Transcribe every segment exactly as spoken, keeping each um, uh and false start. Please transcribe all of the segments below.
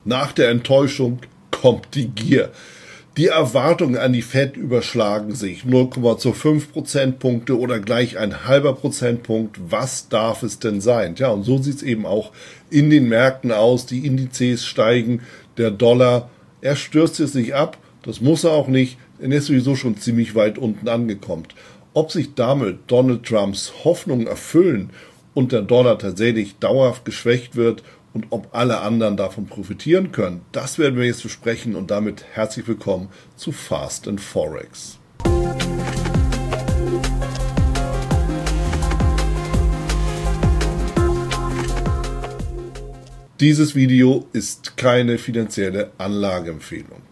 Nach der Enttäuschung kommt die Gier. Die Erwartungen an die Fed überschlagen sich. null Komma fünf Prozentpunkte oder gleich ein halber Prozentpunkt. Was darf es denn sein? Ja, und so sieht es eben auch in den Märkten aus. Die Indizes steigen. Der Dollar, er stürzt jetzt nicht ab. Das muss er auch nicht. Er ist sowieso schon ziemlich weit unten angekommen. Ob sich damit Donald Trumps Hoffnungen erfüllen und der Dollar tatsächlich dauerhaft geschwächt wird und ob alle anderen davon profitieren können, das werden wir jetzt besprechen und damit herzlich willkommen zu Fast and Forex. Dieses Video ist keine finanzielle Anlageempfehlung.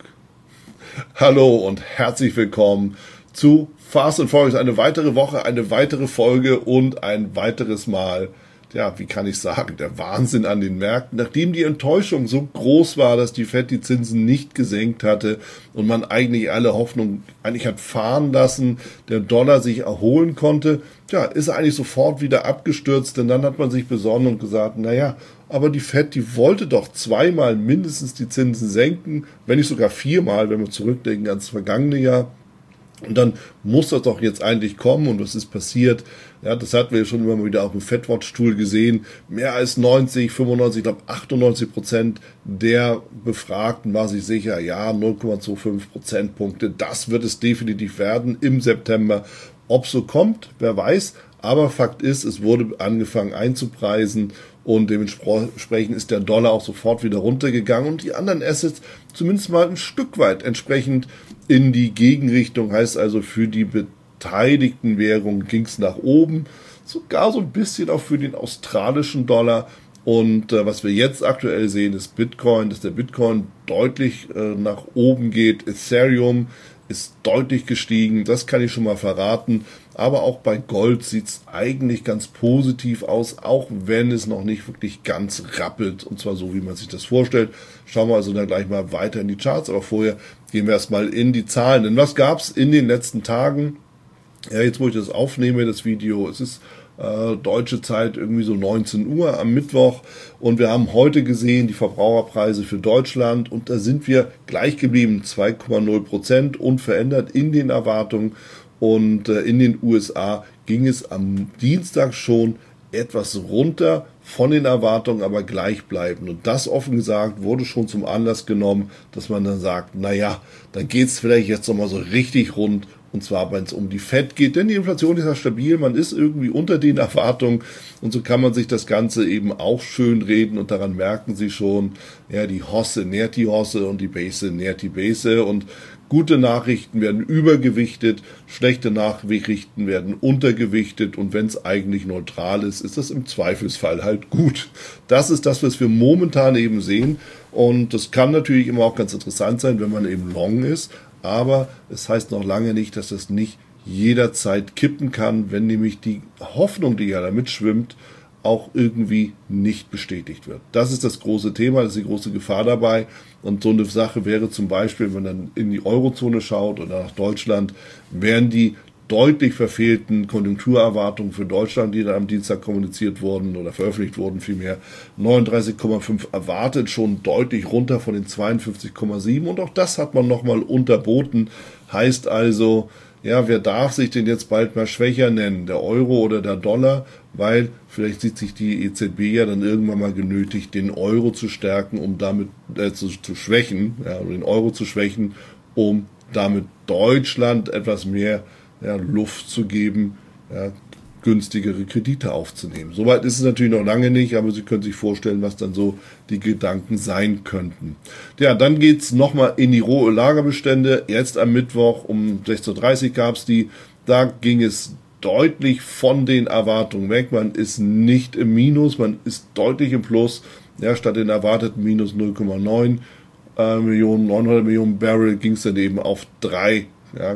Hallo und herzlich willkommen zu Fast and Forex. Eine weitere Woche, eine weitere Folge und ein weiteres Mal, ja, wie kann ich sagen, der Wahnsinn an den Märkten. Nachdem die Enttäuschung so groß war, dass die Fed die Zinsen nicht gesenkt hatte und man eigentlich alle Hoffnung eigentlich hat fahren lassen, der Dollar sich erholen konnte, ja, ist er eigentlich sofort wieder abgestürzt, denn dann hat man sich besonnen und gesagt, naja, aber die Fed, die wollte doch zweimal mindestens die Zinsen senken, wenn nicht sogar viermal, wenn wir zurückdenken ans vergangene Jahr. Und dann muss das doch jetzt eigentlich kommen und was ist passiert? Ja, das hatten wir schon immer mal wieder auf dem FedWatch-Tool gesehen. Mehr als neunzig, fünfundneunzig, ich glaube achtundneunzig Prozent der Befragten war sich sicher, ja, null Komma fünfundzwanzig Prozentpunkte, das wird es definitiv werden im September. Ob so kommt, wer weiß. Aber Fakt ist, es wurde angefangen einzupreisen und dementsprechend ist der Dollar auch sofort wieder runtergegangen und die anderen Assets zumindest mal ein Stück weit entsprechend in die Gegenrichtung, heißt also für die beteiligten Währungen ging es nach oben, sogar so ein bisschen auch für den australischen Dollar. Und äh, was wir jetzt aktuell sehen, ist Bitcoin, dass der Bitcoin deutlich äh, nach oben geht. Ethereum ist deutlich gestiegen, das kann ich schon mal verraten. Aber auch bei Gold sieht es eigentlich ganz positiv aus, auch wenn es noch nicht wirklich ganz rappelt. Und zwar so, wie man sich das vorstellt. Schauen wir also dann gleich mal weiter in die Charts. Aber vorher gehen wir erstmal in die Zahlen. Denn was gab es in den letzten Tagen? Ja, jetzt wo ich das aufnehme, das Video, es ist äh, deutsche Zeit irgendwie so neunzehn Uhr am Mittwoch und wir haben heute gesehen die Verbraucherpreise für Deutschland und da sind wir gleich geblieben, zwei Komma null Prozent unverändert in den Erwartungen und äh, in den U S A ging es am Dienstag schon etwas runter von den Erwartungen, aber gleichbleibend. Und das, offen gesagt, wurde schon zum Anlass genommen, dass man dann sagt, naja, dann geht's vielleicht jetzt nochmal so richtig rund. Und zwar, wenn es um die Fed geht, denn die Inflation ist ja stabil, man ist irgendwie unter den Erwartungen und so kann man sich das Ganze eben auch schön reden und daran merken Sie schon, ja, die Hosse nährt die Hosse und die Base nährt die Base und gute Nachrichten werden übergewichtet, schlechte Nachrichten werden untergewichtet und wenn es eigentlich neutral ist, ist das im Zweifelsfall halt gut. Das ist das, was wir momentan eben sehen und das kann natürlich immer auch ganz interessant sein, wenn man eben long ist. Aber es heißt noch lange nicht, dass das nicht jederzeit kippen kann, wenn nämlich die Hoffnung, die ja da mitschwimmt, auch irgendwie nicht bestätigt wird. Das ist das große Thema, das ist die große Gefahr dabei. Und so eine Sache wäre zum Beispiel, wenn man dann in die Eurozone schaut oder nach Deutschland, wären die deutlich verfehlten Konjunkturerwartungen für Deutschland, die da am Dienstag kommuniziert wurden oder veröffentlicht wurden, vielmehr neununddreißig Komma fünf erwartet, schon deutlich runter von den zweiundfünfzig Komma sieben und auch das hat man nochmal unterboten. Heißt also, ja, wer darf sich denn jetzt bald mal schwächer nennen, der Euro oder der Dollar, weil vielleicht sieht sich die E Z B ja dann irgendwann mal genötigt, den Euro zu stärken, um damit äh, zu, zu schwächen, ja, den Euro zu schwächen, um damit Deutschland etwas mehr ja, Luft zu geben, ja, günstigere Kredite aufzunehmen. Soweit ist es natürlich noch lange nicht, aber Sie können sich vorstellen, was dann so die Gedanken sein könnten. Ja, dann geht's nochmal in die rohe Lagerbestände. Jetzt am Mittwoch um sechzehn Uhr dreißig gab's die. Da ging es deutlich von den Erwartungen weg. Man ist nicht im Minus, man ist deutlich im Plus. Ja, statt den erwarteten minus null Komma neun äh, Millionen, neunhundert Millionen Barrel ging es dann eben auf drei, ja,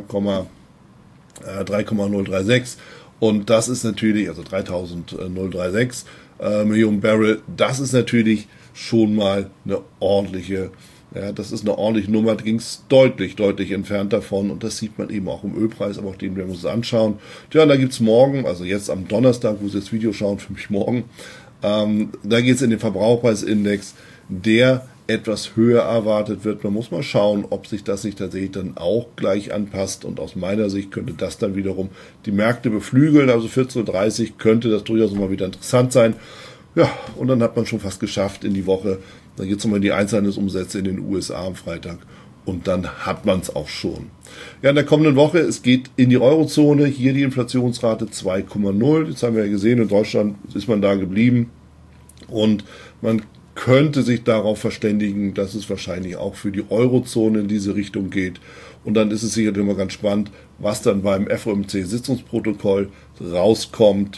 drei Komma null drei sechs und das ist natürlich, also dreitausendsechs äh, Millionen Barrel, das ist natürlich schon mal eine ordentliche, ja, das ist eine ordentliche Nummer, da ging es deutlich, deutlich entfernt davon und das sieht man eben auch im Ölpreis, aber auch den werden wir uns anschauen. Tja, und da gibt's morgen, also jetzt am Donnerstag, wo Sie das Video schauen, für mich morgen, ähm, da geht's in den Verbraucherpreisindex, der etwas höher erwartet wird. Man muss mal schauen, ob sich das nicht tatsächlich dann auch gleich anpasst. Und aus meiner Sicht könnte das dann wiederum die Märkte beflügeln. Also vierzehn Uhr dreißig könnte das durchaus mal wieder interessant sein. Ja, und dann hat man schon fast geschafft in die Woche. Dann geht es nochmal in die Einzelhandelsumsätze in den U S A am Freitag. Und dann hat man es auch schon. Ja, in der kommenden Woche, es geht in die Eurozone. Hier die Inflationsrate zwei Komma null. Jetzt haben wir ja gesehen, in Deutschland ist man da geblieben. Und man könnte sich darauf verständigen, dass es wahrscheinlich auch für die Eurozone in diese Richtung geht. Und dann ist es sicherlich immer ganz spannend, was dann beim F O M C-Sitzungsprotokoll rauskommt.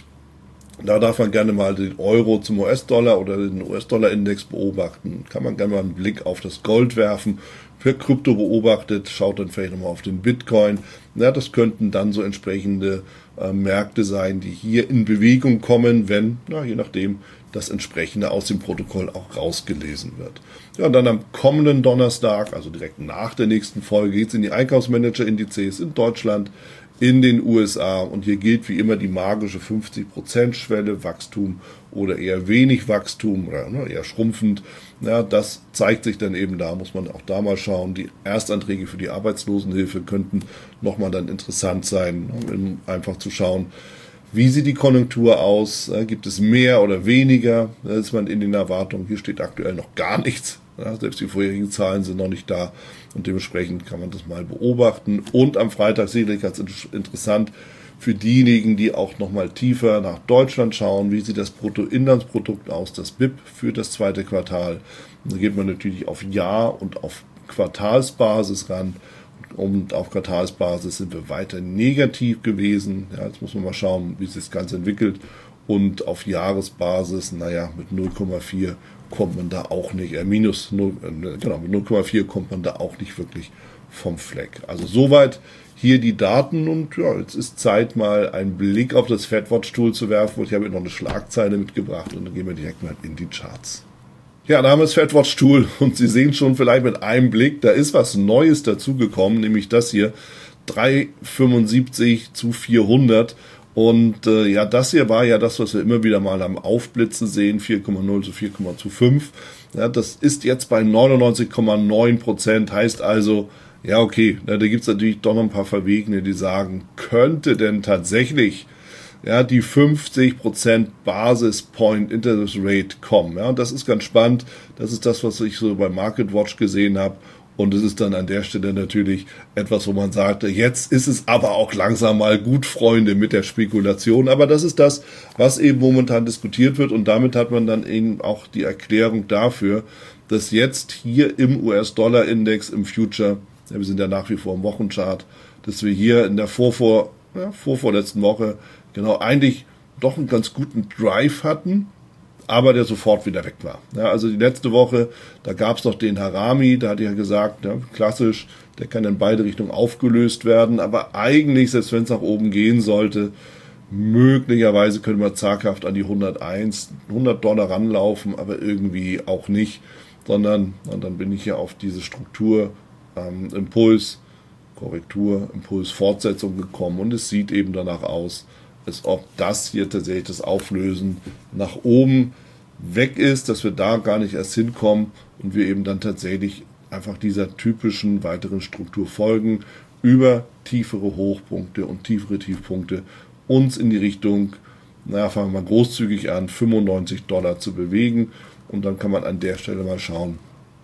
Da darf man gerne mal den Euro zum U S-Dollar oder den U S-Dollar-Index beobachten. Kann man gerne mal einen Blick auf das Gold werfen. Wer Krypto beobachtet, schaut dann vielleicht nochmal auf den Bitcoin. Ja, das könnten dann so entsprechende äh, Märkte sein, die hier in Bewegung kommen, wenn, na, je nachdem, das entsprechende aus dem Protokoll auch rausgelesen wird. Ja, und dann am kommenden Donnerstag, also direkt nach der nächsten Folge, geht es in die Einkaufsmanager-Indizes in Deutschland, in den U S A, und hier gilt wie immer die magische fünfzig Prozent Schwelle, Wachstum oder eher wenig Wachstum oder ne, eher schrumpfend. Ja, das zeigt sich dann eben da, muss man auch da mal schauen. Die Erstanträge für die Arbeitslosenhilfe könnten nochmal dann interessant sein, um einfach zu schauen, wie sieht die Konjunktur aus, gibt es mehr oder weniger, da ist man in den Erwartungen, hier steht aktuell noch gar nichts. Ja, selbst die vorherigen Zahlen sind noch nicht da und dementsprechend kann man das mal beobachten. Und am Freitag sicherlich ganz interessant für diejenigen, die auch nochmal tiefer nach Deutschland schauen, wie sieht das Bruttoinlandsprodukt aus, das B I P für das zweite Quartal. Und da geht man natürlich auf Jahr- und auf Quartalsbasis ran. Und auf Quartalsbasis sind wir weiter negativ gewesen. Ja, jetzt muss man mal schauen, wie sich das Ganze entwickelt. Und auf Jahresbasis, naja, mit null Komma vier kommt man da auch nicht, äh, minus null, äh, genau, mit null Komma vier kommt man da auch nicht wirklich vom Fleck. Also soweit hier die Daten, und ja, jetzt ist Zeit, mal einen Blick auf das FedWatch-Tool zu werfen. Und ich habe hier noch eine Schlagzeile mitgebracht und dann gehen wir direkt mal in die Charts. Ja, da haben wir das FedWatch-Tool und Sie sehen schon vielleicht mit einem Blick, da ist was Neues dazugekommen, nämlich das hier, drei Komma fünfundsiebzig zu vierhundert. Und äh, ja, das hier war ja das, was wir immer wieder mal am Aufblitzen sehen, vier Komma null zu vier Komma fünfundzwanzig. Ja, das ist jetzt bei neunundneunzig Komma neun Prozent, heißt also, ja okay, na, da gibt's natürlich doch noch ein paar Verwegene, die sagen, könnte denn tatsächlich ja, die fünfzig Prozent Basis Point Interest Rate kommen. Ja, und das ist ganz spannend. Das ist das, was ich so bei MarketWatch gesehen habe. Und es ist dann an der Stelle natürlich etwas, wo man sagte, jetzt ist es aber auch langsam mal gut, Freunde, mit der Spekulation. Aber das ist das, was eben momentan diskutiert wird. Und damit hat man dann eben auch die Erklärung dafür, dass jetzt hier im U S-Dollar-Index, im Future, ja, wir sind ja nach wie vor im Wochenchart, dass wir hier in der Vorvor, ja, vorvorletzten Woche genau eigentlich doch einen ganz guten Drive hatten, aber der sofort wieder weg war. Ja, also die letzte Woche, da gab es noch den Harami, da hat er ja gesagt, ja, klassisch, der kann in beide Richtungen aufgelöst werden, aber eigentlich, selbst wenn es nach oben gehen sollte, möglicherweise könnte man zaghaft an die hunderteins, hundert Dollar ranlaufen, aber irgendwie auch nicht, sondern und dann bin ich hier auf diese Struktur, ähm, Impuls, Korrektur, Impuls, Fortsetzung gekommen, und es sieht eben danach aus, als ob das hier tatsächlich das Auflösen nach oben weg ist, dass wir da gar nicht erst hinkommen und wir eben dann tatsächlich einfach dieser typischen weiteren Struktur folgen, über tiefere Hochpunkte und tiefere Tiefpunkte uns in die Richtung, naja, fangen wir mal großzügig an, fünfundneunzig Dollar zu bewegen, und dann kann man an der Stelle mal schauen,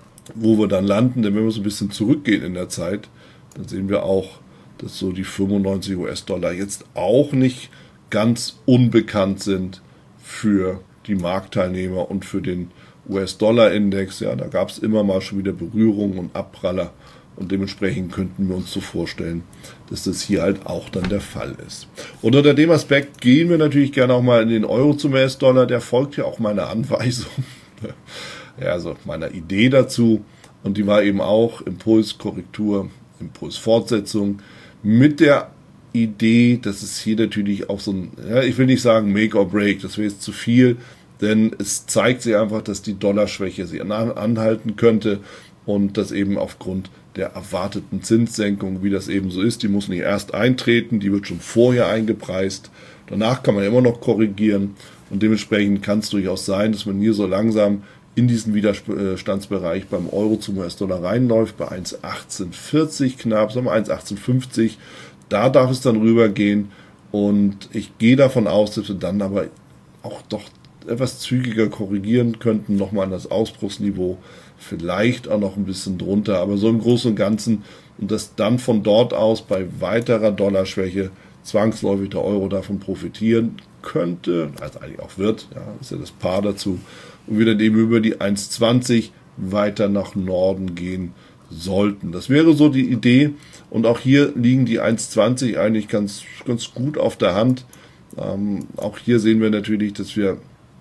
wo wir dann landen, denn wenn wir so ein bisschen zurückgehen in der Zeit, dann sehen wir auch, dass so die fünfundneunzig US-Dollar jetzt auch nicht ganz unbekannt sind für die Marktteilnehmer und für den U S-Dollar-Index. Ja, da gab es immer mal schon wieder Berührungen und Abpraller, und dementsprechend könnten wir uns so vorstellen, dass das hier halt auch dann der Fall ist. Und unter dem Aspekt gehen wir natürlich gerne auch mal in den Euro zum U S-Dollar. Der folgt ja auch meiner Anweisung, ja, also meiner Idee dazu, und die war eben auch Impulskorrektur, Impulsfortsetzung mit der Idee, dass es hier natürlich auch so ein, ja, ich will nicht sagen Make or Break, das wäre jetzt zu viel, denn es zeigt sich einfach, dass die Dollarschwäche sie anhalten könnte, und das eben aufgrund der erwarteten Zinssenkung, wie das eben so ist, die muss nicht erst eintreten, die wird schon vorher eingepreist, danach kann man immer noch korrigieren, und dementsprechend kann es durchaus sein, dass man hier so langsam in diesen Widerstandsbereich beim Euro zum U S-Dollar reinläuft, bei eins Komma achtzehn vierzig knapp, sagen wir eins Komma achtzehn fünfzig. Da darf es dann rübergehen und ich gehe davon aus, dass wir dann aber auch doch etwas zügiger korrigieren könnten, nochmal an das Ausbruchsniveau, vielleicht auch noch ein bisschen drunter, aber so im Großen und Ganzen, und dass dann von dort aus bei weiterer Dollarschwäche zwangsläufig der Euro davon profitieren könnte, also eigentlich auch wird, ja, ist ja das Paar dazu, und wir dann eben über die eins Komma zwanzig weiter nach Norden gehen sollten. Das wäre so die Idee, und auch hier liegen die eins Komma zwanzig eigentlich ganz, ganz gut auf der Hand. Ähm, auch hier sehen wir natürlich, dass wir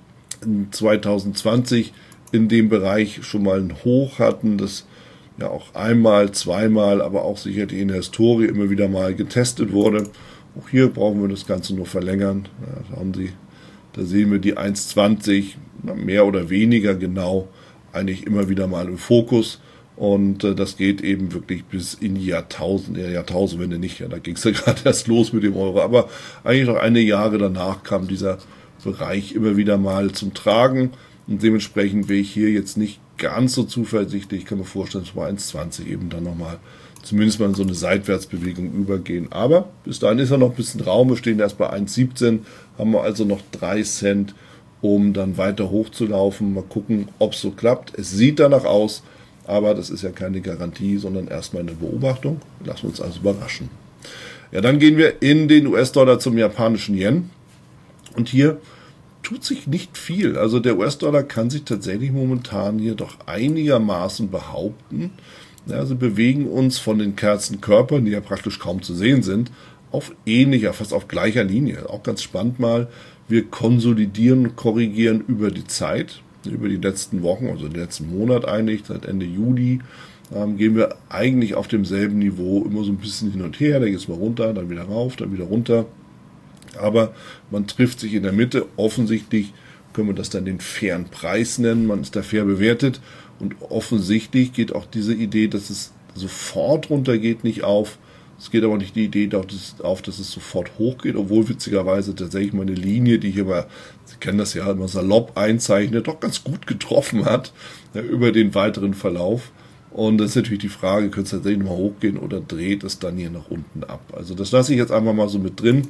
in zwanzig zwanzig in dem Bereich schon mal ein Hoch hatten, das ja auch einmal, zweimal, aber auch sicherlich in der Historie immer wieder mal getestet wurde. Auch hier brauchen wir das Ganze nur verlängern. Ja, da, haben Sie, da sehen wir die eins Komma zwanzig, mehr oder weniger genau, eigentlich immer wieder mal im Fokus. Und äh, das geht eben wirklich bis in die Jahrtausend, ja, Jahrtausendwende nicht. Ja, da ging es ja gerade erst los mit dem Euro. Aber eigentlich noch eine Jahre danach kam dieser Bereich immer wieder mal zum Tragen. Und dementsprechend wäre ich hier jetzt nicht ganz so zuversichtlich. Ich kann mir vorstellen, dass wir eins Komma zwanzig eben dann nochmal zumindest mal in so eine Seitwärtsbewegung übergehen. Aber bis dahin ist ja noch ein bisschen Raum. Wir stehen erst bei eins Komma siebzehn, haben wir also noch drei Cent, um dann weiter hochzulaufen. Mal gucken, ob es so klappt. Es sieht danach aus, aber das ist ja keine Garantie, sondern erstmal eine Beobachtung. Lassen wir uns also überraschen. Ja, dann gehen wir in den U S-Dollar zum japanischen Yen. Und hier tut sich nicht viel. Also der U S-Dollar kann sich tatsächlich momentan hier doch einigermaßen behaupten. Ja, also bewegen uns von den Kerzenkörpern, die ja praktisch kaum zu sehen sind, auf ähnlicher, fast auf gleicher Linie. Auch ganz spannend mal, wir konsolidieren und korrigieren über die Zeit, über die letzten Wochen, also den letzten Monat eigentlich, seit Ende Juli, ähm, gehen wir eigentlich auf demselben Niveau immer so ein bisschen hin und her. Da geht es mal runter, dann wieder rauf, dann wieder runter. Aber man trifft sich in der Mitte. Offensichtlich können wir das dann den fairen Preis nennen. Man ist da fair bewertet. Und offensichtlich geht auch diese Idee, dass es sofort runtergeht, nicht auf. Es geht aber nicht die Idee auf, dass es sofort hochgeht, obwohl witzigerweise tatsächlich mal eine Linie, die hier mal, Sie kennen das ja immer salopp einzeichnet, doch ganz gut getroffen hat, ja, über den weiteren Verlauf. Und das ist natürlich die Frage, könnte es tatsächlich nochmal hochgehen oder dreht es dann hier nach unten ab? Also das lasse ich jetzt einfach mal so mit drin.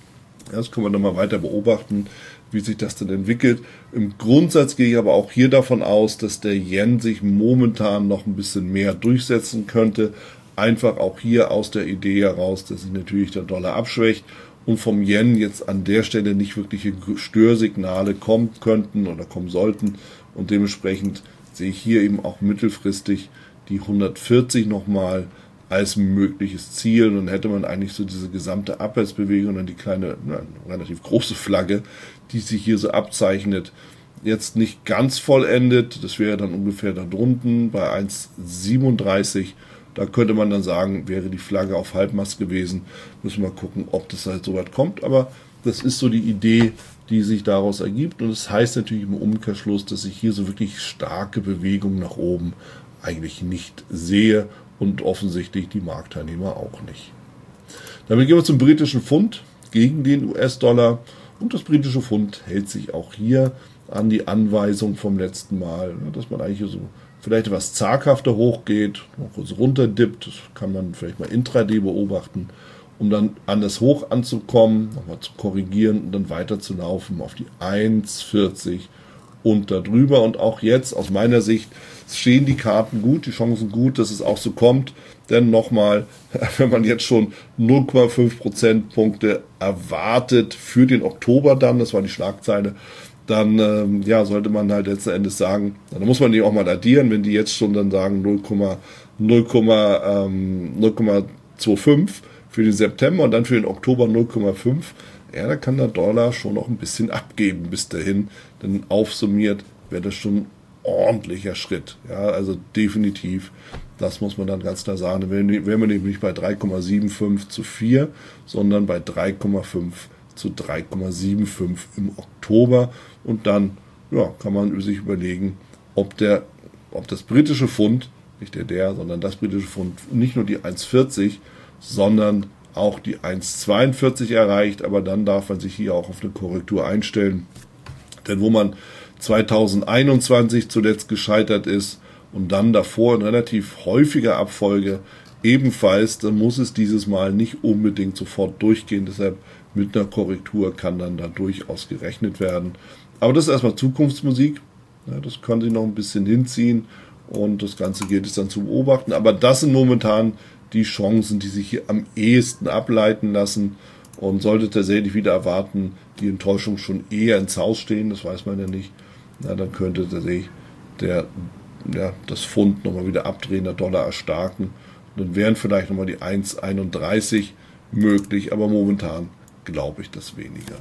Das können wir nochmal weiter beobachten, wie sich das denn entwickelt. Im Grundsatz gehe ich aber auch hier davon aus, dass der Yen sich momentan noch ein bisschen mehr durchsetzen könnte. Einfach auch hier aus der Idee heraus, dass sich natürlich der Dollar abschwächt und vom Yen jetzt an der Stelle nicht wirkliche Störsignale kommen könnten oder kommen sollten. Und dementsprechend sehe ich hier eben auch mittelfristig die hundertvierzig nochmal als mögliches Ziel. Und dann hätte man eigentlich so diese gesamte Abwärtsbewegung und dann die kleine, na, relativ große Flagge, die sich hier so abzeichnet, jetzt nicht ganz vollendet. Das wäre dann ungefähr da drunten bei eins Komma siebenunddreißig. Da könnte man dann sagen, wäre die Flagge auf Halbmast gewesen. Müssen wir mal gucken, ob das halt so weit kommt. Aber das ist so die Idee, die sich daraus ergibt. Und das heißt natürlich im Umkehrschluss, dass ich hier so wirklich starke Bewegungen nach oben eigentlich nicht sehe und offensichtlich die Marktteilnehmer auch nicht. Damit gehen wir zum britischen Pfund gegen den U S-Dollar. Und das britische Pfund hält sich auch hier an die Anweisung vom letzten Mal, dass man eigentlich so vielleicht etwas zaghafter hochgeht, noch kurz runterdippt. Das kann man vielleicht mal intraday beobachten, um dann an das Hoch anzukommen, nochmal zu korrigieren und dann weiter zu laufen auf die eins Komma vierzig und darüber. Und auch jetzt aus meiner Sicht stehen die Karten gut, die Chancen gut, dass es auch so kommt. Denn nochmal, wenn man jetzt schon null Komma fünf Prozentpunkte erwartet für den Oktober dann, das war die Schlagzeile, dann ähm, ja, sollte man halt letzten Endes sagen, dann muss man die auch mal addieren, wenn die jetzt schon dann sagen null Komma fünfundzwanzig für den September und dann für den Oktober null Komma fünf, ja, da kann der Dollar schon noch ein bisschen abgeben bis dahin, denn aufsummiert wäre das schon ein ordentlicher Schritt. Ja, also definitiv, das muss man dann ganz klar sagen, wären wir nämlich nicht bei drei Komma fünfundsiebzig zu vier, sondern bei drei Komma fünf zu drei Komma fünfundsiebzig im Oktober. Und dann ja, kann man sich überlegen, ob, der, ob das britische Pfund, nicht der der, sondern das britische Pfund nicht nur die eins Komma vierzig, sondern auch die eins Komma zweiundvierzig erreicht. Aber dann darf man sich hier auch auf eine Korrektur einstellen. Denn wo man zweitausendeinundzwanzig zuletzt gescheitert ist und dann davor in relativ häufiger Abfolge ebenfalls, dann muss es dieses Mal nicht unbedingt sofort durchgehen. Deshalb mit einer Korrektur kann dann da durchaus gerechnet werden. Aber das ist erstmal Zukunftsmusik. Ja, das kann sich noch ein bisschen hinziehen und das Ganze gilt es dann zu beobachten. Aber das sind momentan die Chancen, die sich hier am ehesten ableiten lassen. Und sollte tatsächlich wieder erwarten, die Enttäuschung schon eher ins Haus stehen, das weiß man ja nicht, na, dann könnte tatsächlich der, ja, das Pfund nochmal wieder abdrehen, der Dollar erstarken. Und dann wären vielleicht nochmal die eins Komma einunddreißig möglich, aber momentan glaube ich das weniger.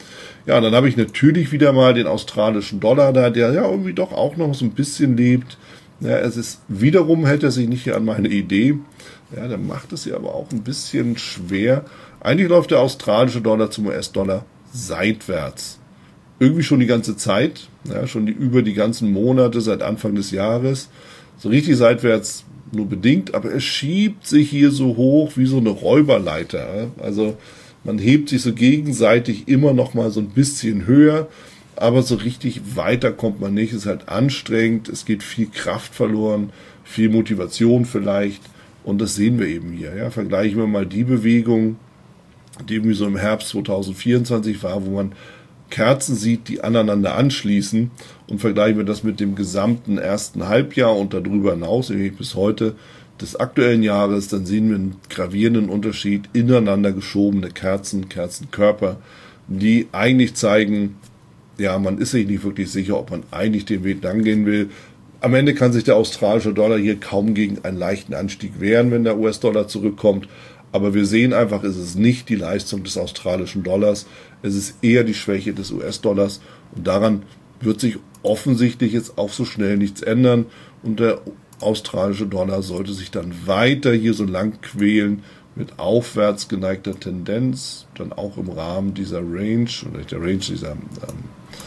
Ja, dann habe ich natürlich wieder mal den australischen Dollar da, der ja irgendwie doch auch noch so ein bisschen lebt. Ja, es ist, wiederum hält er sich nicht hier an meine Idee. Ja, der macht es ja aber auch ein bisschen schwer. Eigentlich läuft der australische Dollar zum U S-Dollar seitwärts. Irgendwie schon die ganze Zeit, ja, schon die, über die ganzen Monate seit Anfang des Jahres. So richtig seitwärts nur bedingt, aber er schiebt sich hier so hoch wie so eine Räuberleiter. Ja. Also man hebt sich so gegenseitig immer noch mal so ein bisschen höher, aber so richtig weiter kommt man nicht. Es ist halt anstrengend, es geht viel Kraft verloren, viel Motivation vielleicht. Und das sehen wir eben hier. Ja. Vergleichen wir mal die Bewegung, die irgendwie so im Herbst zweitausendvierundzwanzig war, wo man Kerzen sieht, die aneinander anschließen, und vergleichen wir das mit dem gesamten ersten Halbjahr und darüber hinaus, bis heute des aktuellen Jahres, dann sehen wir einen gravierenden Unterschied, ineinander geschobene Kerzen, Kerzenkörper, die eigentlich zeigen, ja, man ist sich nicht wirklich sicher, ob man eigentlich den Weg lang gehen will. Am Ende kann sich der australische Dollar hier kaum gegen einen leichten Anstieg wehren, wenn der U S-Dollar zurückkommt. Aber wir sehen einfach, es ist nicht die Leistung des australischen Dollars, es ist eher die Schwäche des U S-Dollars. Und daran wird sich offensichtlich jetzt auch so schnell nichts ändern. Und der australische Dollar sollte sich dann weiter hier so lang quälen mit aufwärts geneigter Tendenz, dann auch im Rahmen dieser Range, oder der Range dieser, ähm,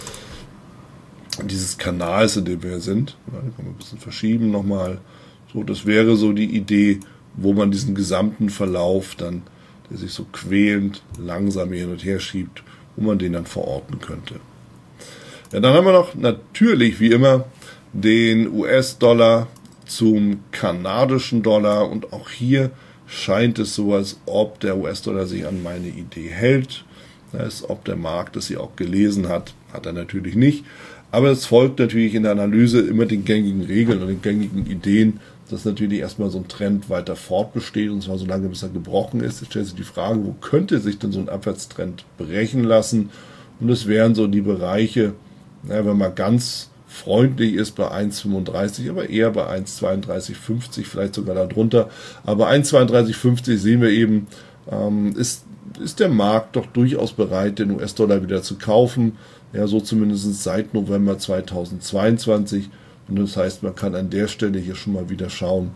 dieses Kanals, in dem wir sind. Ja, den kann man ein bisschen verschieben nochmal. So, das wäre so die Idee, wo man diesen gesamten Verlauf dann, der sich so quälend langsam hin und her schiebt, wo man den dann verorten könnte. Ja, dann haben wir noch natürlich, wie immer, den U S-Dollar zum kanadischen Dollar, und auch hier scheint es so, als ob der U S-Dollar sich an meine Idee hält. Das ist, ob der Markt das hier auch gelesen hat, hat er natürlich nicht. Aber es folgt natürlich in der Analyse immer den gängigen Regeln und den gängigen Ideen, dass natürlich erstmal so ein Trend weiter fortbesteht, und zwar so lange, bis er gebrochen ist. Jetzt stellt sich die Frage, wo könnte sich denn so ein Abwärtstrend brechen lassen? Und es wären so die Bereiche, ja, wenn man ganz freundlich ist, bei eins Komma fünfunddreißig, aber eher bei eins Komma zweiunddreißig fünfzig, vielleicht sogar darunter. Aber eins Komma zweiunddreißig fünfzig sehen wir eben, ähm, ist, ist der Markt doch durchaus bereit, den U S-Dollar wieder zu kaufen. Ja, so zumindest seit November zweitausendzweiundzwanzig. Und das heißt, man kann an der Stelle hier schon mal wieder schauen,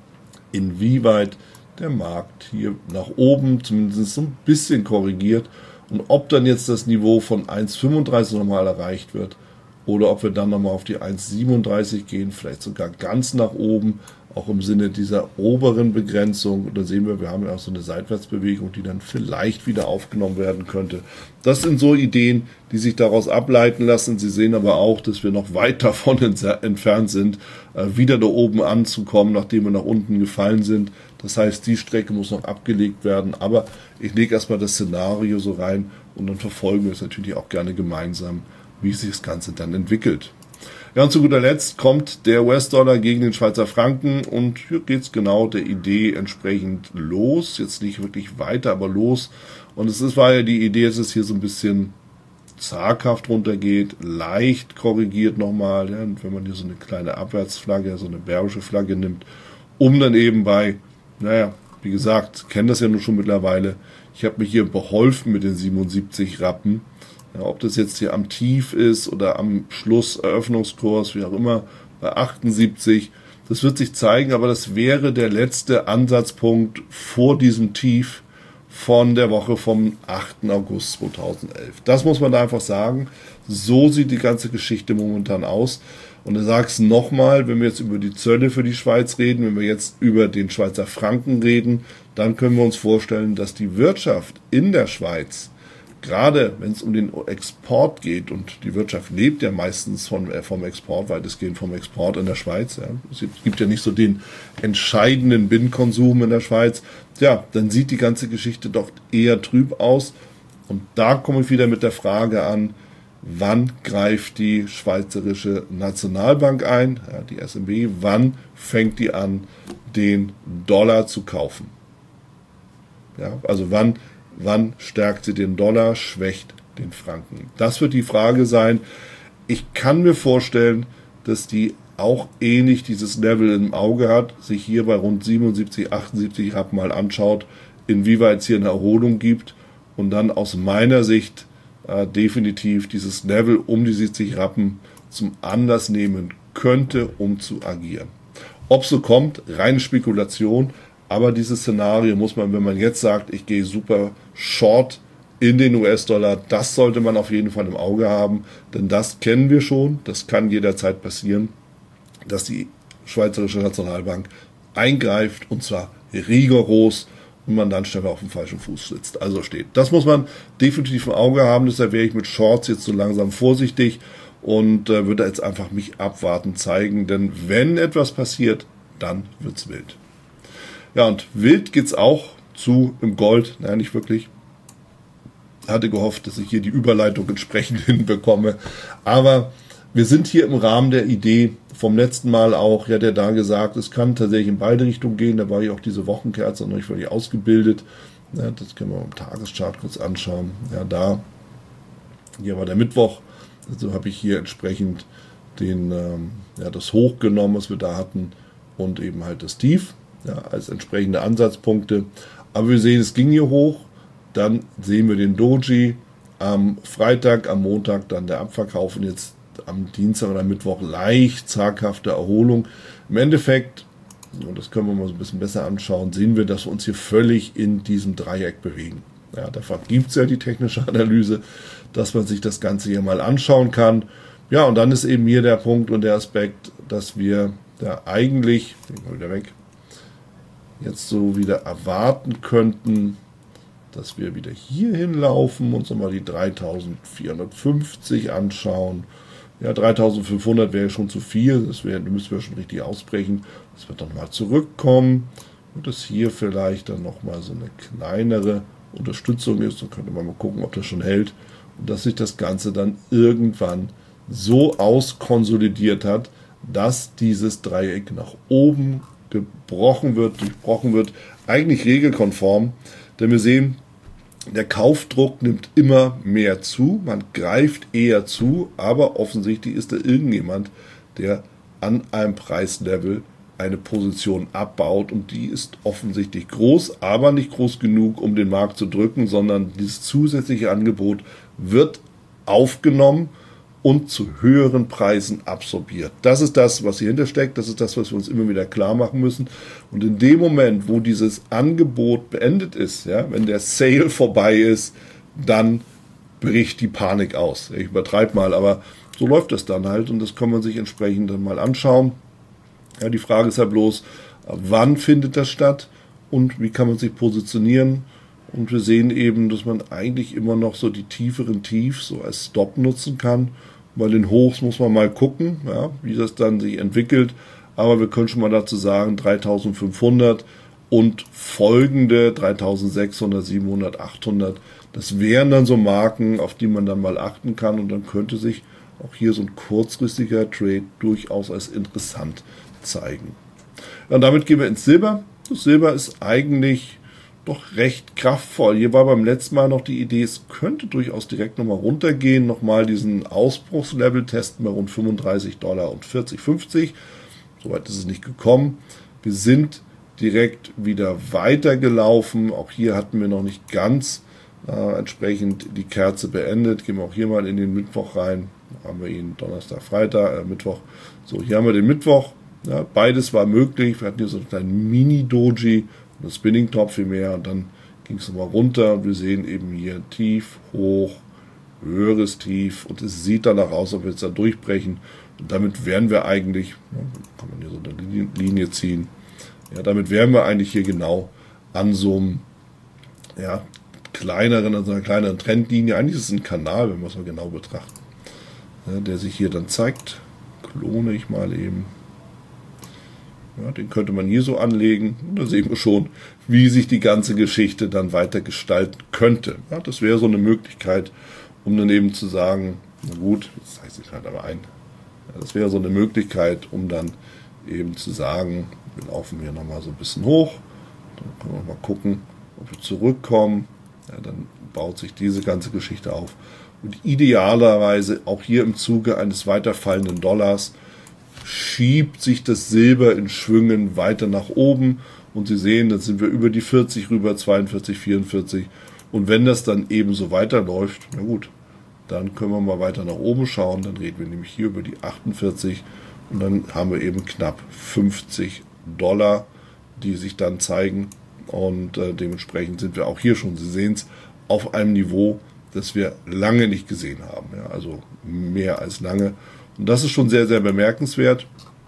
inwieweit der Markt hier nach oben zumindest so ein bisschen korrigiert, und ob dann jetzt das Niveau von eins Komma fünfunddreißig nochmal erreicht wird oder ob wir dann nochmal auf die eins Komma siebenunddreißig gehen, vielleicht sogar ganz nach oben, auch im Sinne dieser oberen Begrenzung. Und da sehen wir, wir haben ja auch so eine Seitwärtsbewegung, die dann vielleicht wieder aufgenommen werden könnte. Das sind so Ideen, die sich daraus ableiten lassen. Sie sehen aber auch, dass wir noch weit davon entfernt sind, wieder da oben anzukommen, nachdem wir nach unten gefallen sind. Das heißt, die Strecke muss noch abgelegt werden. Aber ich lege erstmal das Szenario so rein, und dann verfolgen wir es natürlich auch gerne gemeinsam, wie sich das Ganze dann entwickelt. Ja, und zu guter Letzt kommt der U S-Dollar gegen den Schweizer Franken, und hier geht es genau der Idee entsprechend los. Jetzt nicht wirklich weiter, aber los. Und es ist, war ja die Idee, dass es hier so ein bisschen zaghaft runtergeht, leicht korrigiert nochmal, ja, wenn man hier so eine kleine Abwärtsflagge, so eine bärische Flagge nimmt, um dann eben bei, naja, wie gesagt, kennen das ja nun schon mittlerweile, ich habe mich hier beholfen mit den siebenundsiebzig Rappen. Ja, ob das jetzt hier am Tief ist oder am Schluss Eröffnungskurs, wie auch immer, bei achtundsiebzig, das wird sich zeigen, aber das wäre der letzte Ansatzpunkt vor diesem Tief von der Woche vom achten August zweitausendelf. Das muss man da einfach sagen. So sieht die ganze Geschichte momentan aus. Und ich sage es nochmal, wenn wir jetzt über die Zölle für die Schweiz reden, wenn wir jetzt über den Schweizer Franken reden, dann können wir uns vorstellen, dass die Wirtschaft in der Schweiz gerade wenn es um den Export geht, und die Wirtschaft lebt ja meistens von, äh, vom Export, weitestgehend vom Export in der Schweiz, ja. Es gibt ja nicht so den entscheidenden Binnenkonsum in der Schweiz, ja, dann sieht die ganze Geschichte doch eher trüb aus. Und da komme ich wieder mit der Frage an, wann greift die Schweizerische Nationalbank ein, ja, die S N B, wann fängt die an, den Dollar zu kaufen? Ja, also wann, wann stärkt sie den Dollar, schwächt den Franken? Das wird die Frage sein. Ich kann mir vorstellen, dass die auch ähnlich dieses Level im Auge hat, sich hier bei rund siebenundsiebzig, achtundsiebzig Rappen mal anschaut, inwieweit es hier eine Erholung gibt und dann aus meiner Sicht äh, definitiv dieses Level um die siebzig Rappen zum Anlass nehmen könnte, um zu agieren. Ob so kommt, reine Spekulation, aber dieses Szenario muss man, wenn man jetzt sagt, ich gehe super short in den U S-Dollar, das sollte man auf jeden Fall im Auge haben, denn das kennen wir schon, das kann jederzeit passieren, dass die Schweizerische Nationalbank eingreift und zwar rigoros und man dann schneller auf dem falschen Fuß sitzt, also steht. Das muss man definitiv im Auge haben, deshalb wäre ich mit Shorts jetzt so langsam vorsichtig und äh, würde jetzt einfach mich abwarten zeigen, denn wenn etwas passiert, dann wird's wild. Ja, und wild geht's auch zu im Gold, naja, nicht wirklich. Hatte gehofft, dass ich hier die Überleitung entsprechend hinbekomme, aber wir sind hier im Rahmen der Idee vom letzten Mal auch, ja, der da gesagt, es kann tatsächlich in beide Richtungen gehen, da war ich auch diese Wochenkerze noch nicht völlig ausgebildet, ja, das können wir im Tageschart kurz anschauen, ja, da, hier war der Mittwoch, also habe ich hier entsprechend den, ähm, ja, das Hoch genommen, was wir da hatten und eben halt das Tief, ja, als entsprechende Ansatzpunkte, aber wir sehen, es ging hier hoch, dann sehen wir den Doji am Freitag, am Montag dann der Abverkauf und jetzt am Dienstag oder Mittwoch leicht zaghafte Erholung. Im Endeffekt, und das können wir mal so ein bisschen besser anschauen, sehen wir, dass wir uns hier völlig in diesem Dreieck bewegen. Ja, dafür gibt es ja die technische Analyse, dass man sich das Ganze hier mal anschauen kann. Ja, und dann ist eben hier der Punkt und der Aspekt, dass wir da eigentlich, den mal wieder weg, jetzt so wieder erwarten könnten, dass wir wieder hier hinlaufen, uns nochmal die dreitausendvierhundertfünfzig anschauen. Ja, dreitausendfünfhundert wäre schon zu viel, das wäre, da müssen wir schon richtig ausbrechen. Das wird dann mal zurückkommen und das hier vielleicht dann nochmal so eine kleinere Unterstützung ist. Dann könnte man mal gucken, ob das schon hält und dass sich das Ganze dann irgendwann so auskonsolidiert hat, dass dieses Dreieck nach oben gebrochen wird, durchbrochen wird, eigentlich regelkonform, denn wir sehen, der Kaufdruck nimmt immer mehr zu, man greift eher zu, aber offensichtlich ist da irgendjemand, der an einem Preislevel eine Position abbaut und die ist offensichtlich groß, aber nicht groß genug, um den Markt zu drücken, sondern dieses zusätzliche Angebot wird aufgenommen und zu höheren Preisen absorbiert. Das ist das, was hier hintersteckt, das ist das, was wir uns immer wieder klar machen müssen. Und in dem Moment, wo dieses Angebot beendet ist, ja, wenn der Sale vorbei ist, dann bricht die Panik aus. Ich übertreibe mal, aber so läuft das dann halt und das kann man sich entsprechend dann mal anschauen. Ja, die Frage ist ja bloß, wann findet das statt und wie kann man sich positionieren? Und wir sehen eben, dass man eigentlich immer noch so die tieferen Tiefs so als Stop nutzen kann. Bei den Hochs muss man mal gucken, ja, wie das dann sich entwickelt. Aber wir können schon mal dazu sagen, dreitausendfünfhundert und folgende dreitausendsechshundert, siebenhundert, achthundert, das wären dann so Marken, auf die man dann mal achten kann. Und dann könnte sich auch hier so ein kurzfristiger Trade durchaus als interessant zeigen. Ja, und damit gehen wir ins Silber. Das Silber ist eigentlich doch recht kraftvoll. Hier war beim letzten Mal noch die Idee, es könnte durchaus direkt nochmal runtergehen, nochmal diesen Ausbruchslevel testen bei rund fünfunddreißig Dollar und vierzig, fünfzig. Soweit ist es nicht gekommen. Wir sind direkt wieder weitergelaufen. Auch hier hatten wir noch nicht ganz äh, entsprechend die Kerze beendet. Gehen wir auch hier mal in den Mittwoch rein. Da haben wir ihn Donnerstag, Freitag, äh, Mittwoch. So, hier haben wir den Mittwoch. Ja, beides war möglich. Wir hatten hier so einen kleinen Mini-Doji. Das Spinning-Top viel mehr und dann ging es nochmal runter und wir sehen eben hier tief, hoch, höheres Tief und es sieht danach aus, ob wir jetzt da durchbrechen und damit wären wir eigentlich, ja, kann man hier so eine Linie ziehen, ja, damit wären wir eigentlich hier genau an so einem, ja, kleineren, also einer kleineren Trendlinie. Eigentlich ist es ein Kanal, wenn wir es mal genau betrachten, ja, der sich hier dann zeigt. Klone ich mal eben. Ja, den könnte man hier so anlegen. Und da sehen wir schon, wie sich die ganze Geschichte dann weiter gestalten könnte. Ja, das wäre so eine Möglichkeit, um dann eben zu sagen, na gut, jetzt heißt es halt aber ein. Ja, das wäre so eine Möglichkeit, um dann eben zu sagen, wir laufen hier nochmal so ein bisschen hoch. Dann können wir mal gucken, ob wir zurückkommen. Ja, dann baut sich diese ganze Geschichte auf. Und idealerweise auch hier im Zuge eines weiter fallenden Dollars schiebt sich das Silber in Schwüngen weiter nach oben und Sie sehen, dann sind wir über die vierzig rüber, zweiundvierzig, vierundvierzig und wenn das dann eben so weiterläuft, na gut, dann können wir mal weiter nach oben schauen, dann reden wir nämlich hier über die achtundvierzig und dann haben wir eben knapp fünfzig Dollar, die sich dann zeigen und äh, dementsprechend sind wir auch hier schon, Sie sehen es, auf einem Niveau, das wir lange nicht gesehen haben, ja, also mehr als lange. Und das ist schon sehr, sehr bemerkenswert,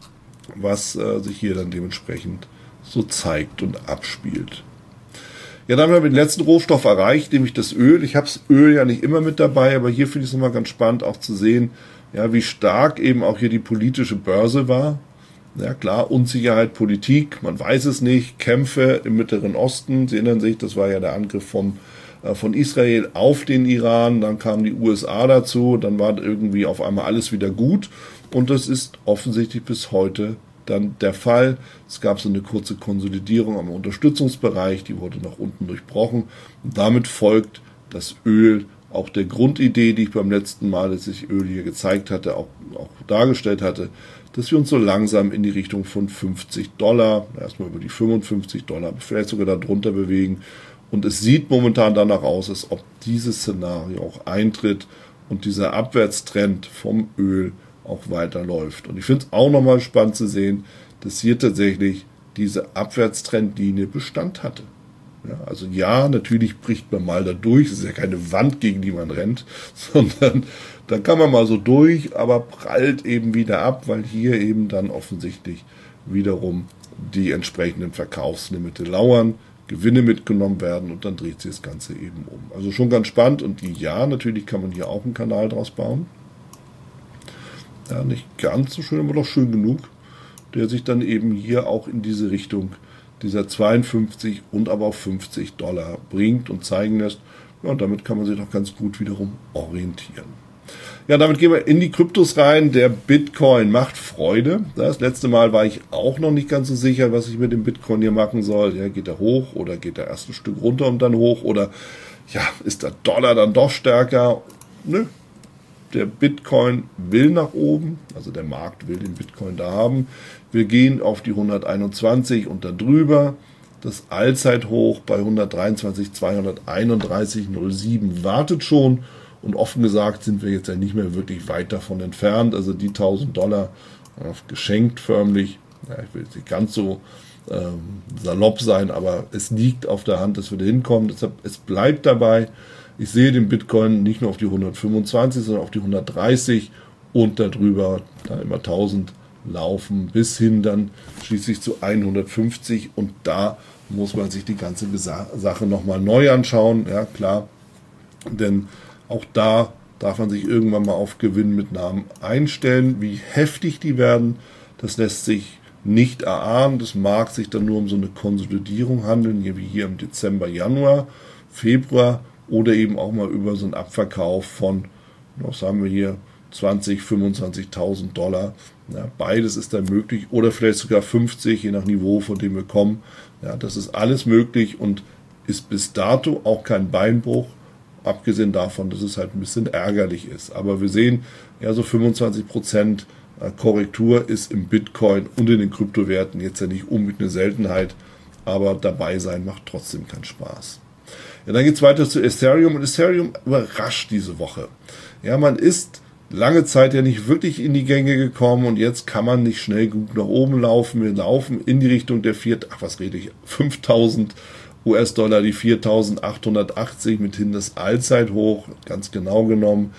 was äh, sich hier dann dementsprechend so zeigt und abspielt. Ja, dann haben wir den letzten Rohstoff erreicht, nämlich das Öl. Ich habe das Öl ja nicht immer mit dabei, aber hier finde ich es nochmal ganz spannend auch zu sehen, ja, wie stark eben auch hier die politische Börse war. Ja klar, Unsicherheit, Politik, man weiß es nicht, Kämpfe im Mittleren Osten, Sie erinnern sich, das war ja der Angriff vom von Israel auf den Iran, dann kamen die U S A dazu, dann war irgendwie auf einmal alles wieder gut und das ist offensichtlich bis heute dann der Fall. Es gab so eine kurze Konsolidierung am Unterstützungsbereich, die wurde nach unten durchbrochen und damit folgt das Öl auch der Grundidee, die ich beim letzten Mal, als ich Öl hier gezeigt hatte, auch, auch dargestellt hatte, dass wir uns so langsam in die Richtung von fünfzig Dollar, erstmal über die fünfundfünfzig Dollar, vielleicht sogar darunter bewegen. Und es sieht momentan danach aus, als ob dieses Szenario auch eintritt und dieser Abwärtstrend vom Öl auch weiterläuft. Und ich finde es auch nochmal spannend zu sehen, dass hier tatsächlich diese Abwärtstrendlinie Bestand hatte. Ja, also ja, natürlich bricht man mal da durch, es ist ja keine Wand, gegen die man rennt, sondern da kann man mal so durch, aber prallt eben wieder ab, weil hier eben dann offensichtlich wiederum die entsprechenden Verkaufslimite lauern, Gewinne mitgenommen werden und dann dreht sich das Ganze eben um. Also schon ganz spannend und ja, natürlich kann man hier auch einen Kanal draus bauen. Ja, nicht ganz so schön, aber doch schön genug, der sich dann eben hier auch in diese Richtung dieser zweiundfünfzig und aber auch fünfzig Dollar bringt und zeigen lässt. Ja, und damit kann man sich doch ganz gut wiederum orientieren. Ja, damit gehen wir in die Kryptos rein. Der Bitcoin macht Freude. Das letzte Mal war ich auch noch nicht ganz so sicher, was ich mit dem Bitcoin hier machen soll. Ja, geht er hoch oder geht er erst ein Stück runter und dann hoch? Oder ja, ist der Dollar dann doch stärker? Nö. Der Bitcoin will nach oben, also der Markt will den Bitcoin da haben. Wir gehen auf die hunderteinundzwanzig und dann drüber. Das Allzeithoch bei hundertdreiundzwanzigtausendzweihunderteinunddreißig Komma null sieben wartet schon. Und offen gesagt sind wir jetzt ja nicht mehr wirklich weit davon entfernt. Also die tausend Dollar äh, geschenkt förmlich. Ja, ich will jetzt nicht ganz so ähm, salopp sein, aber es liegt auf der Hand, dass wir da hinkommen. Deshalb, es bleibt dabei. Ich sehe den Bitcoin nicht nur auf die hundertfünfundzwanzig, sondern auf die hundertdreißig und darüber da immer tausend laufen, bis hin dann schließlich zu hundertfünfzig. Und da muss man sich die ganze Sache nochmal neu anschauen. Ja, klar, denn auch da darf man sich irgendwann mal auf Gewinnmitnahmen einstellen. Wie heftig die werden, das lässt sich nicht erahnen. Das mag sich dann nur um so eine Konsolidierung handeln, wie hier im Dezember, Januar, Februar oder eben auch mal über so einen Abverkauf von, was haben wir hier, zwanzigtausend, fünfundzwanzigtausend Dollar. Ja, beides ist dann möglich oder vielleicht sogar fünfzig, je nach Niveau, von dem wir kommen. Ja, das ist alles möglich und ist bis dato auch kein Beinbruch. Abgesehen davon, dass es halt ein bisschen ärgerlich ist. Aber wir sehen, ja, so fünfundzwanzig Prozent Korrektur ist im Bitcoin und in den Kryptowerten jetzt ja nicht unbedingt eine Seltenheit, aber dabei sein macht trotzdem keinen Spaß. Ja, dann geht es weiter zu Ethereum und Ethereum überrascht diese Woche. Ja, man ist lange Zeit ja nicht wirklich in die Gänge gekommen und jetzt kann man nicht schnell gut nach oben laufen. Wir laufen in die Richtung der vier, ach was rede ich, fünftausend U S-Dollar, die viertausendachthundertachtzig, mithin das Allzeithoch, ganz genau genommen,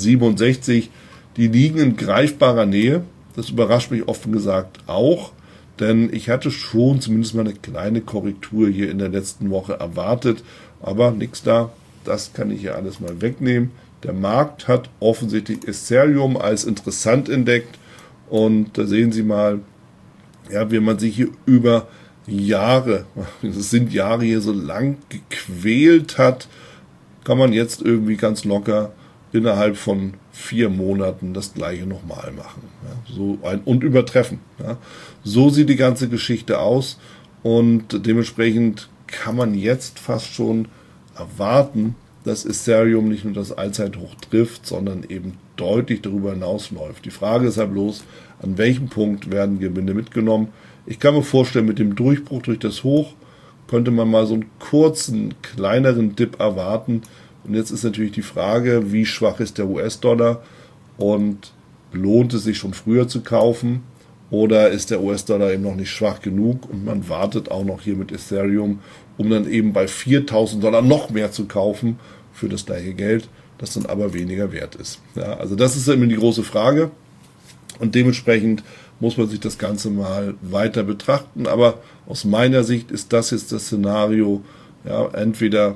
viertausendachthundertsiebenundsechzig, die liegen in greifbarer Nähe. Das überrascht mich offen gesagt auch, denn ich hatte schon zumindest mal eine kleine Korrektur hier in der letzten Woche erwartet, aber nichts da, das kann ich hier alles mal wegnehmen. Der Markt hat offensichtlich Ethereum als interessant entdeckt und da sehen Sie mal, ja, wie man sich hier über Jahre, das sind Jahre hier so lang gequält hat, kann man jetzt irgendwie ganz locker innerhalb von vier Monaten das gleiche nochmal machen. Ja, so ein, und übertreffen. Ja. So sieht die ganze Geschichte aus und dementsprechend kann man jetzt fast schon erwarten, dass Ethereum nicht nur das Allzeithoch trifft, sondern eben deutlich darüber hinausläuft. Die Frage ist halt bloß, an welchem Punkt werden Gewinne mitgenommen. Ich kann mir vorstellen, mit dem Durchbruch durch das Hoch könnte man mal so einen kurzen, kleineren Dip erwarten. Und jetzt ist natürlich die Frage, wie schwach ist der U S-Dollar und lohnt es sich schon früher zu kaufen oder ist der U S-Dollar eben noch nicht schwach genug und man wartet auch noch hier mit Ethereum, um dann eben bei viertausend Dollar noch mehr zu kaufen für das gleiche Geld, das dann aber weniger wert ist. Ja, also das ist immer die große Frage und dementsprechend muss man sich das Ganze mal weiter betrachten. Aber aus meiner Sicht ist das jetzt das Szenario, ja, entweder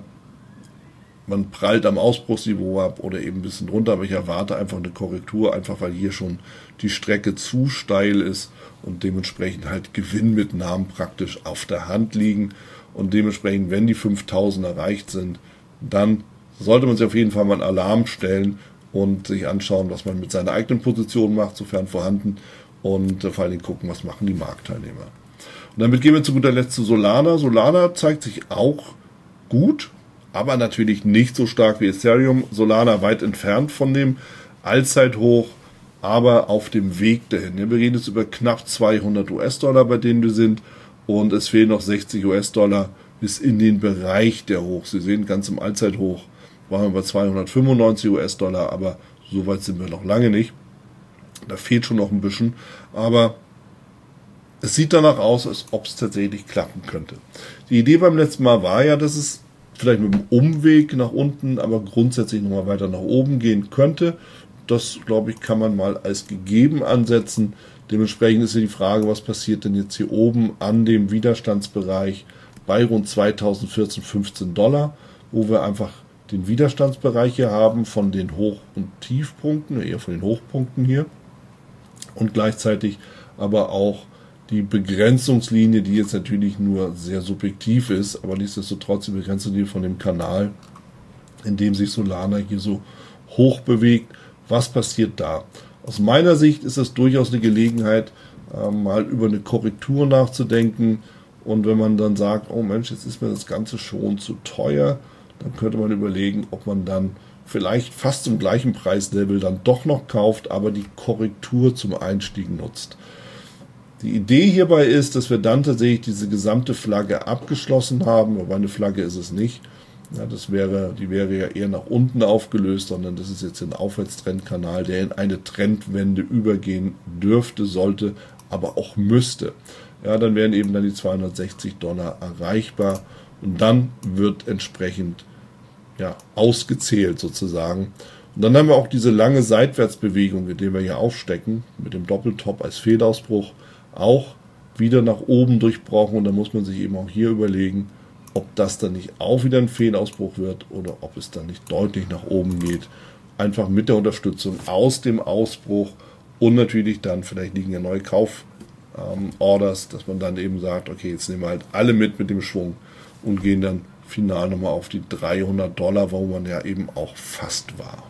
man prallt am Ausbruchsniveau ab oder eben ein bisschen runter, aber ich erwarte einfach eine Korrektur, einfach weil hier schon die Strecke zu steil ist und dementsprechend halt Gewinnmitnahmen praktisch auf der Hand liegen und dementsprechend, wenn die fünftausend erreicht sind, dann sollte man sich auf jeden Fall mal einen Alarm stellen und sich anschauen, was man mit seiner eigenen Position macht, sofern vorhanden, und vor allen Dingen gucken, was machen die Marktteilnehmer. Und damit gehen wir zu guter Letzt zu Solana. Solana zeigt sich auch gut, aber natürlich nicht so stark wie Ethereum. Solana weit entfernt von dem Allzeithoch, aber auf dem Weg dahin. Wir reden jetzt über knapp zweihundert US-Dollar, bei denen wir sind, und es fehlen noch sechzig US-Dollar bis in den Bereich der Hochs. Sie sehen, ganz im Allzeithoch waren wir bei zweihundertfünfundneunzig US-Dollar, aber so weit sind wir noch lange nicht. Da fehlt schon noch ein bisschen, aber es sieht danach aus, als ob es tatsächlich klappen könnte. Die Idee beim letzten Mal war ja, dass es vielleicht mit einem Umweg nach unten, aber grundsätzlich nochmal weiter nach oben gehen könnte. Das, glaube ich, kann man mal als gegeben ansetzen. Dementsprechend ist ja die Frage, was passiert denn jetzt hier oben an dem Widerstandsbereich bei rund zweitausendvierzehn, fünfzehn Dollar, wo wir einfach den Widerstandsbereich hier haben von den Hoch- und Tiefpunkten, eher von den Hochpunkten hier. Und gleichzeitig aber auch die Begrenzungslinie, die jetzt natürlich nur sehr subjektiv ist, aber nichtsdestotrotz die Begrenzungslinie von dem Kanal, in dem sich Solana hier so hoch bewegt. Was passiert da? Aus meiner Sicht ist es durchaus eine Gelegenheit, äh, mal über eine Korrektur nachzudenken. Und wenn man dann sagt, oh Mensch, jetzt ist mir das Ganze schon zu teuer, dann könnte man überlegen, ob man dann vielleicht fast zum gleichen Preislevel dann doch noch kauft, aber die Korrektur zum Einstieg nutzt. Die Idee hierbei ist, dass wir dann tatsächlich diese gesamte Flagge abgeschlossen haben, aber eine Flagge ist es nicht. Ja, das wäre, die wäre ja eher nach unten aufgelöst, sondern das ist jetzt ein Aufwärtstrendkanal, der in eine Trendwende übergehen dürfte, sollte, aber auch müsste. Ja, dann wären eben dann die zweihundertsechzig Dollar erreichbar und dann wird entsprechend ja, ausgezählt sozusagen. Und dann haben wir auch diese lange Seitwärtsbewegung, in der wir hier aufstecken, mit dem Doppeltop als Fehlausbruch, auch wieder nach oben durchbrochen. Und da muss man sich eben auch hier überlegen, ob das dann nicht auch wieder ein Fehlausbruch wird oder ob es dann nicht deutlich nach oben geht. Einfach mit der Unterstützung aus dem Ausbruch und natürlich dann, vielleicht liegen ja neue Kauforders, ähm, dass man dann eben sagt, okay, jetzt nehmen wir halt alle mit mit dem Schwung und gehen dann final nochmal auf die dreihundert Dollar, wo man ja eben auch fast war.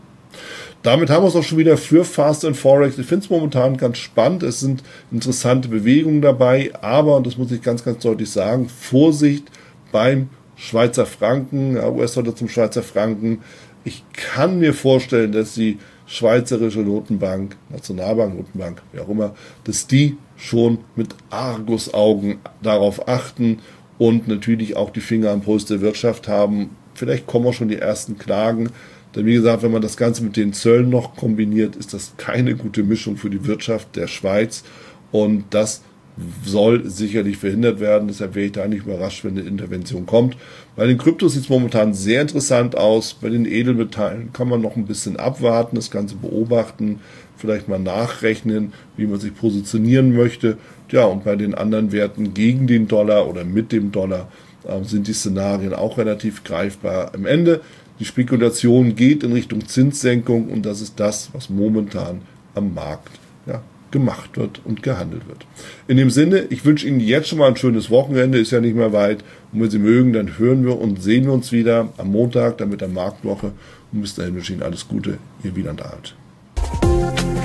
Damit haben wir es auch schon wieder für Fast and Forex. Ich finde es momentan ganz spannend. Es sind interessante Bewegungen dabei, aber, und das muss ich ganz, ganz deutlich sagen, Vorsicht beim Schweizer Franken, U S-Dollar zum Schweizer Franken. Ich kann mir vorstellen, dass die Schweizerische Notenbank, Nationalbank, Notenbank, wie auch immer, dass die schon mit Argusaugen darauf achten und natürlich auch die Finger am Puls der Wirtschaft haben. Vielleicht kommen auch schon die ersten Klagen. Denn wie gesagt, wenn man das Ganze mit den Zöllen noch kombiniert, ist das keine gute Mischung für die Wirtschaft der Schweiz. Und das soll sicherlich verhindert werden. Deshalb wäre ich da nicht überrascht, wenn eine Intervention kommt. Bei den Kryptos sieht es momentan sehr interessant aus. Bei den Edelmetallen kann man noch ein bisschen abwarten, das Ganze beobachten. vielleicht mal nachrechnen, wie man sich positionieren möchte. Ja, und bei den anderen Werten gegen den Dollar oder mit dem Dollar äh, sind die Szenarien auch relativ greifbar. Am Ende, die Spekulation geht in Richtung Zinssenkung und das ist das, was momentan am Markt ja, gemacht wird und gehandelt wird. In dem Sinne, ich wünsche Ihnen jetzt schon mal ein schönes Wochenende, ist ja nicht mehr weit. Und wenn Sie mögen, dann hören wir und sehen wir uns wieder am Montag, dann mit der Marktwoche. Und bis dahin wünsche ich Ihnen alles Gute, Ihr Wieland Alt.